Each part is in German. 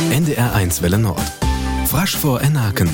NDR1 Welle Nord. Frasch vor Enaken.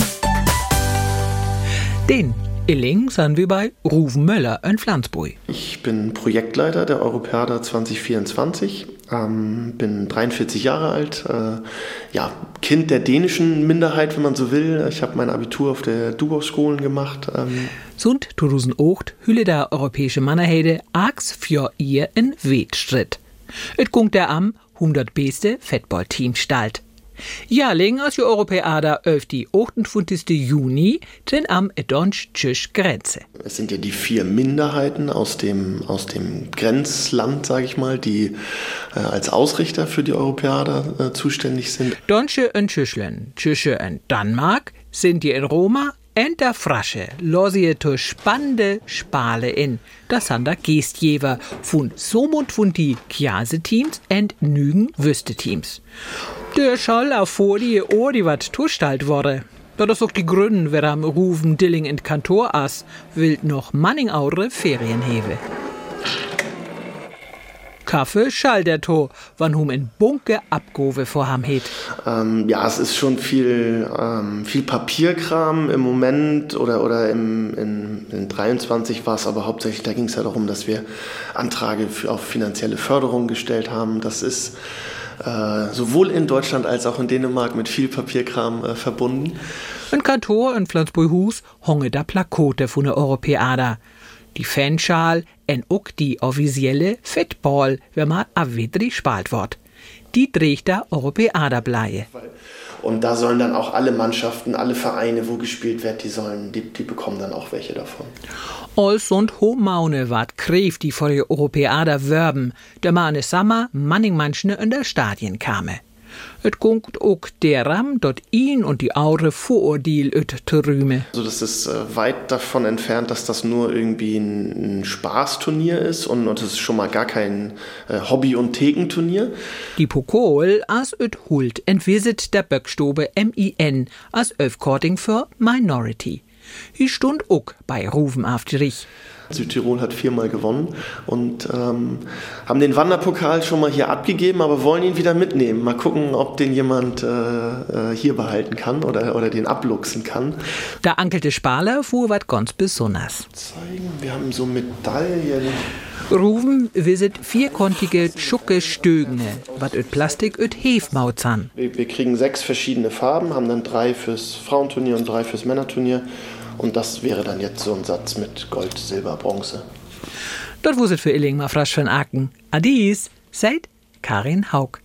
Den Illing sind wir bei Ruven Möller in Flensburg. Ich bin Projektleiter der Europäada 2024, bin 43 Jahre alt, Kind der dänischen Minderheit, wenn man so will. Ich habe mein Abitur auf der Dubow-Skolen gemacht. Sund 2008 hülle der europäische Mannerheide Ax für ihr in Wettstritt. Et gungt der am 100 beste Fettball-Team stalt. Jahrling als die Europäada auf die 28. Juni drin am Edonsch-Tschüsch Grenze. Es sind ja die 4 Minderheiten aus dem Grenzland, sage ich mal, die als Ausrichter für die Europäada zuständig sind. Donsche und Tschüschlen, Tschüsche und Danmark sind die in Roma en der Frasche, losie to spannende Spale in. Das sind der Gestjewer von somund von die Chiase-Teams und Nügen Wüste-Teams. Der Schall auf Folie die wat tustalt wurde. Da das auch die Gründen, wer am Ruven Dilling in Kantor ass, wild noch Manningaure Ferienhewe. Kaffee schall der To, wann hum in Bunke Abgove vorham het. Es ist schon viel Papierkram im Moment oder in 23 war es aber hauptsächlich, da ging es ja darum, dass wir Anträge auf finanzielle Förderung gestellt haben. Das ist sowohl in Deutschland als auch in Dänemark mit viel Papierkram verbunden. In Kantor in Flensburg-Hus honge da Plakote von der Europäada. Die Fanschal en auch die offizielle Fettball, wenn man avidri spalt wird. Die trägt der Europäada Bleie. Und da sollen dann auch alle Mannschaften, alle Vereine, wo gespielt wird, die bekommen dann auch welche davon. Als und Homaune ward Kreef, die vor der Europäada werben, der man es Sommer Manningmanschne in der Stadien kame. Et gungt auch deram, dort ihn und die Aure Vorurteil te rühme. Also das ist weit davon entfernt, dass das nur irgendwie ein Spaßturnier ist und es ist schon mal gar kein Hobby- und Thekenturnier. Die Pokal as et hult entwisit der Böckstobe MIN as Öfkorting für Minority. Hi stund auch bei Ruven Afterich. Südtirol hat 4-mal gewonnen und haben den Wanderpokal schon mal hier abgegeben, aber wollen ihn wieder mitnehmen. Mal gucken, ob den jemand hier behalten kann oder den abluchsen kann. Der ankelte Spaler fuhr wat ganz besonders. Wir haben so Medaillen. Ruven visit 4-kontige Tschucke Stögne, wat öt Plastik öt Hefmauzan. Wir kriegen 6 verschiedene Farben, haben dann 3 fürs Frauenturnier und 3 fürs Männerturnier. Und das wäre dann jetzt so ein Satz mit Gold, Silber, Bronze. Dort wuset für Illing mal frasch von Aken. Adis, seid Karin Haug.